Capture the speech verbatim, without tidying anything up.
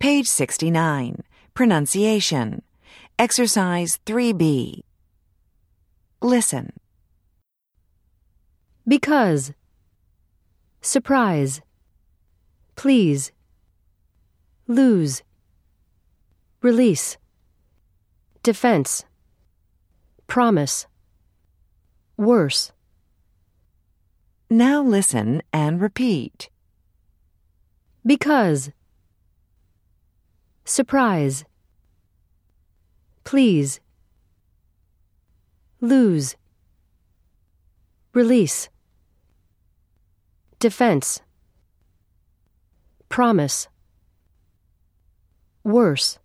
Page sixty-nine. Pronunciation. Exercise three B. Listen. Because. Surprise. Please. Lose. Release. Defense. Promise. Worse. Now listen and repeat. Because. Surprise. Please. Lose. Release. Defense. Promise. Worse.